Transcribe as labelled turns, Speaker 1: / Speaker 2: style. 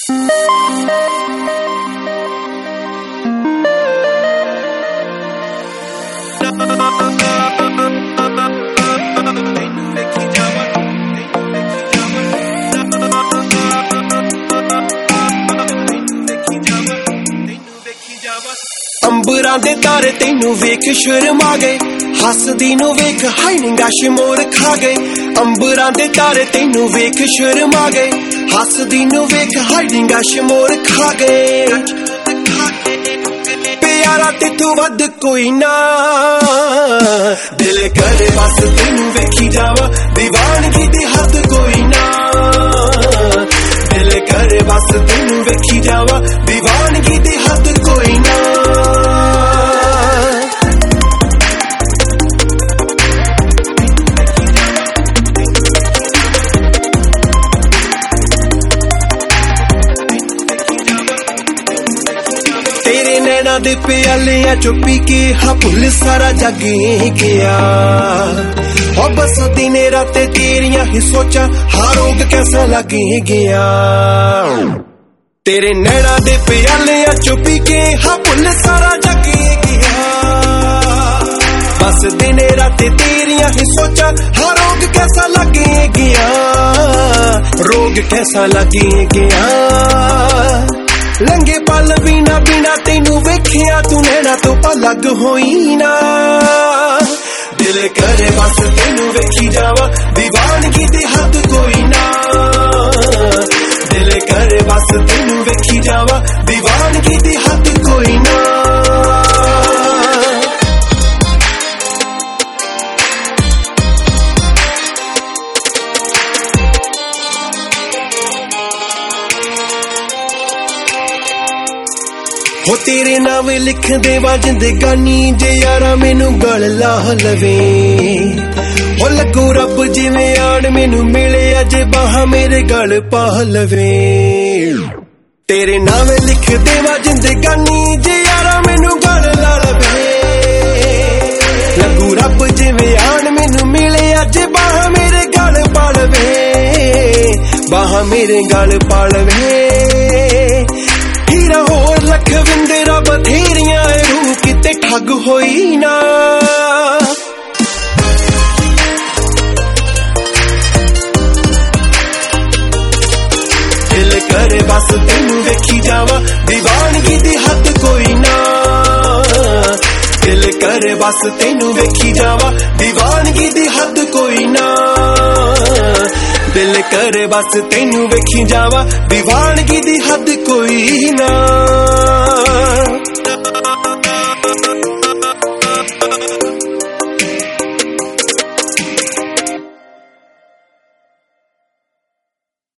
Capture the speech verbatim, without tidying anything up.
Speaker 1: अंबरां दे तारे तैनू वेख शर्मा गए, हसदी नू वेख हाय निंगा शमोर खा गए। अंबरां दे तारे तैनू वेख शर्मा गए, हसदी नू वेख हाय निंगा शमोर खा गए। प्यारा तेथों वध कोई ना, दिल करे बस तैनू वेखी जावा, दीवानगी दी हद कोई ना। दिल करे बस तैनू वेखी जावा, दीवानगी दी हद कोई ना। तेरे नैना दे प्यालिया चो पी के हा भुल सारा जग गया। हो बस दिने राते तेरियां ही सोचा, हा रोग कैसा लग गया। तेरे नैना दे प्यालिया चो पी के हा भुल सारा जग गया। बस दिने राते तेरियां ही सोचा, हा रोग कैसा लग गया। रोग कैसा लग गया। लंगे पल बिना बिना तेनू वेखिया, तू नैना तो अलग होई ना। दिल करे बस तेनू वेखी जावा, दीवानगी दी हद कोई ना। दिल करे बस तेनू वेखी जावा, दीवानगी दी हद कोई ना। हो तेरे नाम लिख देवा जिंदगानी, जे यारा मैनू गल ला लवे। हो लगू रब जिवें आड़ मैनू मिले, अजे बाह मेरे गल पा लवे। तेरे नाम लिख देवा जिंदगानी, जे यारा मैनू गल ला लवे। लगू रब जिवें आड़ मैनू मिले, अजे बाह मेरे गल पा लवे। बाह मेरे गल पा लवे। हीरा होर लख विंदेरा बथेरियां, रूह किते ठग होई ना। दिल करे बस तेनू वेखी जावा, दीवानगी दी हद कोई ना। दिल करे बस तेनू वेखी जावा, दीवानगी दी हद कोई ना। दिल करे बस तेनू वेखी जावा, दीवानगी दी हद कोई ना।